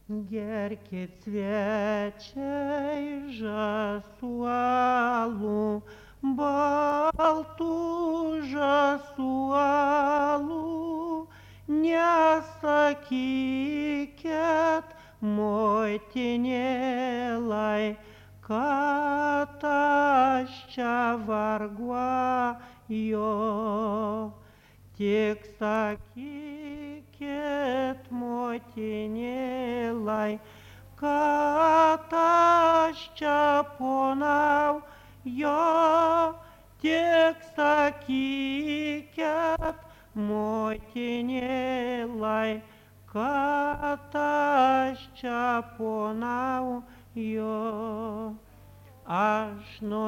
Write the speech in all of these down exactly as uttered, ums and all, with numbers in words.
Gerkit svečiai žąsuolų, baltų žąsuolų, nesakykit motinėlai, kad aš čia varguoju. Tik sakykit motinėlai, kad aš čia ponauju. Tik sakykit motinėlai, kad aš čia ponauju. Aš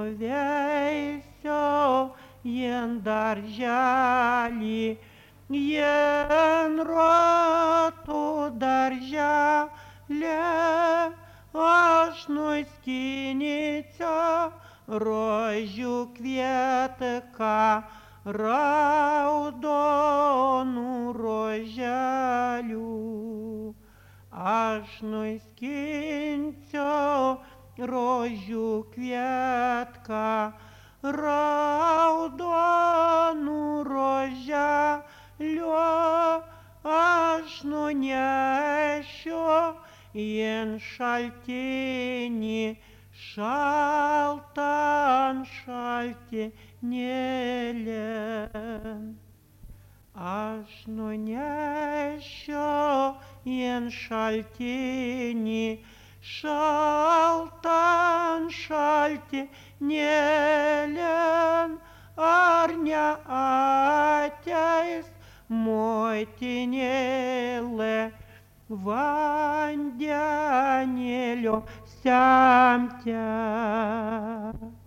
nuveisiu jin darželį, jin rotų darželį, aš nuskynysiu rožių kvietką, raudonų roželių. Aš nuskinsiu rožių kvietką, raudonų roželių, aš nunešiu jin šaltinį, šaltan šaltinėlin. Aš nunešiu jin šaltinį, šaltan šaltinėlin. Ar neateis motinėlė vandenėlio semti?